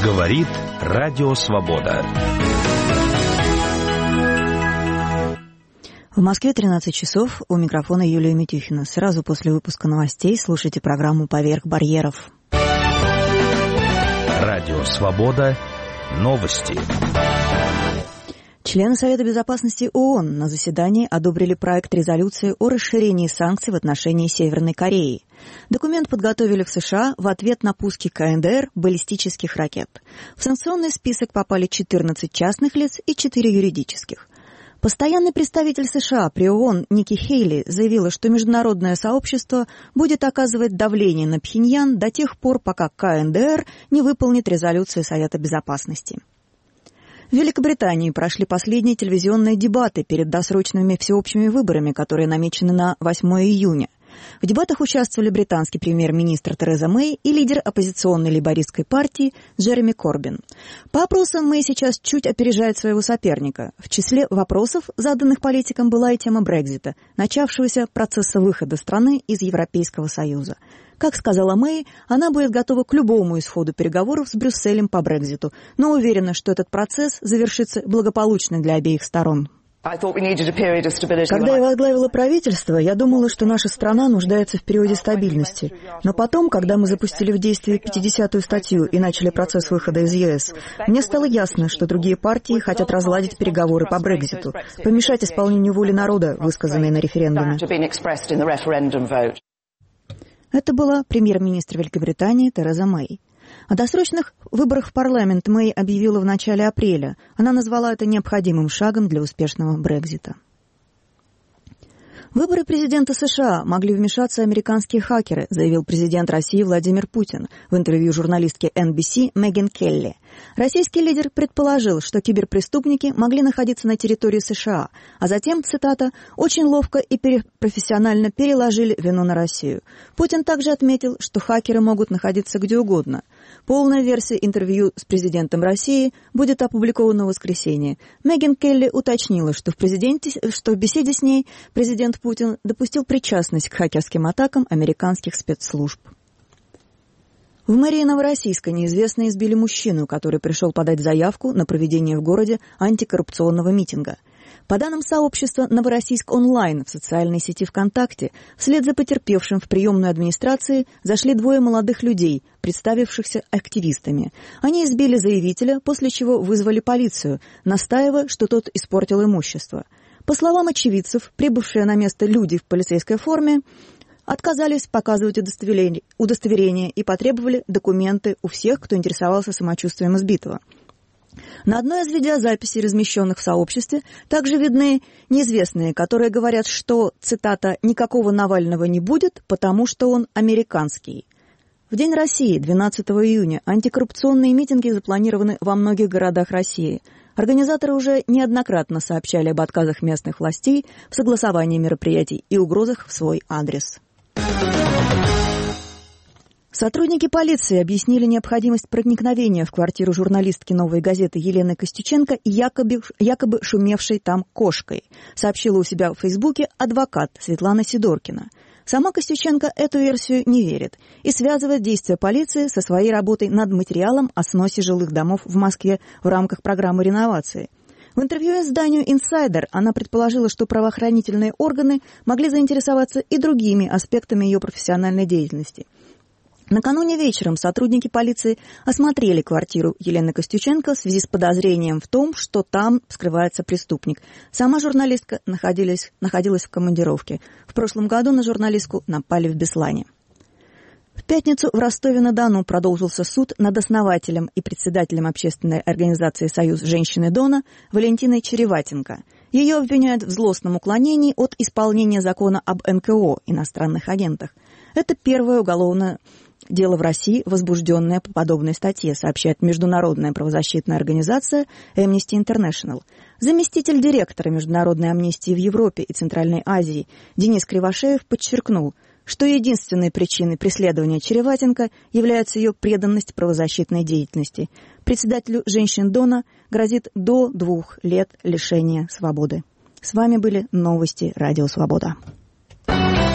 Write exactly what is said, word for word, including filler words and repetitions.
Говорит Радио Свобода. В Москве тринадцать часов, у микрофона Юлия Митюхина. Сразу после выпуска новостей слушайте программу «Поверх барьеров». Радио Свобода. Новости. Члены Совета Безопасности ООН на заседании одобрили проект резолюции о расширении санкций в отношении Северной Кореи. Документ подготовили в США в ответ на пуски ка эн дэ эр баллистических ракет. В санкционный список попали четырнадцать частных лиц и четыре юридических. Постоянный представитель США при ООН Ники Хейли заявила, что международное сообщество будет оказывать давление на Пхеньян до тех пор, пока ка эн дэ эр не выполнит резолюции Совета Безопасности. В Великобритании прошли последние телевизионные дебаты перед досрочными всеобщими выборами, которые намечены на восьмое июня. В дебатах участвовали британский премьер-министр Тереза Мэй и лидер оппозиционной лейбористской партии Джереми Корбин. По опросам Мэй сейчас чуть опережает своего соперника. В числе вопросов, заданных политикам, была и тема Брексита, начавшегося процесса выхода страны из Европейского Союза. Как сказала Мэй, она будет готова к любому исходу переговоров с Брюсселем по Брекситу, но уверена, что этот процесс завершится благополучно для обеих сторон. Когда я возглавила правительство, я думала, что наша страна нуждается в периоде стабильности. Но потом, когда мы запустили в действие пятидесятую статью и начали процесс выхода из е эс, мне стало ясно, что другие партии хотят разладить переговоры по Брекситу, помешать исполнению воли народа, высказанной на референдуме. Это была премьер-министр Великобритании Тереза Мэй. О досрочных выборах в парламент Мэй объявила в начале апреля. Она назвала это необходимым шагом для успешного Брексита. В выборы президента США могли вмешаться американские хакеры, заявил президент России Владимир Путин в интервью журналистке эн би си Меган Келли. Российский лидер предположил, что киберпреступники могли находиться на территории США, а затем, цитата, «очень ловко и профессионально переложили вину на Россию». Путин также отметил, что хакеры могут находиться где угодно. Полная версия интервью с президентом России будет опубликована в воскресенье. Меган Келли уточнила, что в, президенте, что в беседе с ней президент Путин допустил причастность к хакерским атакам американских спецслужб. В мэрии Новороссийска неизвестные избили мужчину, который пришел подать заявку на проведение в городе антикоррупционного митинга. По данным сообщества «Новороссийск онлайн» в социальной сети ВКонтакте, вслед за потерпевшим в приемную администрации зашли двое молодых людей, представившихся активистами. Они избили заявителя, после чего вызвали полицию, настаивая, что тот испортил имущество. По словам очевидцев, прибывшие на место люди в полицейской форме отказались показывать удостоверение, удостоверение и потребовали документы у всех, кто интересовался самочувствием избитого. На одной из видеозаписей, размещенных в сообществе, также видны неизвестные, которые говорят, что, цитата, «никакого Навального не будет, потому что он американский». В День России, двенадцатого июня, антикоррупционные митинги запланированы во многих городах России. Организаторы уже неоднократно сообщали об отказах местных властей в согласовании мероприятий и угрозах в свой адрес. Сотрудники полиции объяснили необходимость проникновения в квартиру журналистки «Новой газеты» Елены Костюченко и якобы, якобы шумевшей там кошкой, сообщила у себя в Фейсбуке адвокат Светлана Сидоркина. Сама Костюченко эту версию не верит и связывает действия полиции со своей работой над материалом о сносе жилых домов в Москве в рамках программы реновации. В интервью изданию «Инсайдер» она предположила, что правоохранительные органы могли заинтересоваться и другими аспектами ее профессиональной деятельности. Накануне вечером сотрудники полиции осмотрели квартиру Елены Костюченко в связи с подозрением в том, что там скрывается преступник. Сама журналистка находилась, находилась в командировке. В прошлом году на журналистку напали в Беслане. В пятницу в Ростове-на-Дону продолжился суд над основателем и председателем общественной организации «Союз женщины Дона» Валентиной Череватенко. Ее обвиняют в злостном уклонении от исполнения закона об эн ка о, иностранных агентах. Это первое уголовное дело в России, возбужденное по подобной статье, сообщает международная правозащитная организация Amnesty International. Заместитель директора Международной амнистии в Европе и Центральной Азии Денис Кривошеев подчеркнул, что единственной причиной преследования Череватенко является ее преданность правозащитной деятельности. Председателю «Женщин Дона» грозит до двух лет лишения свободы. С вами были новости Радио Свобода.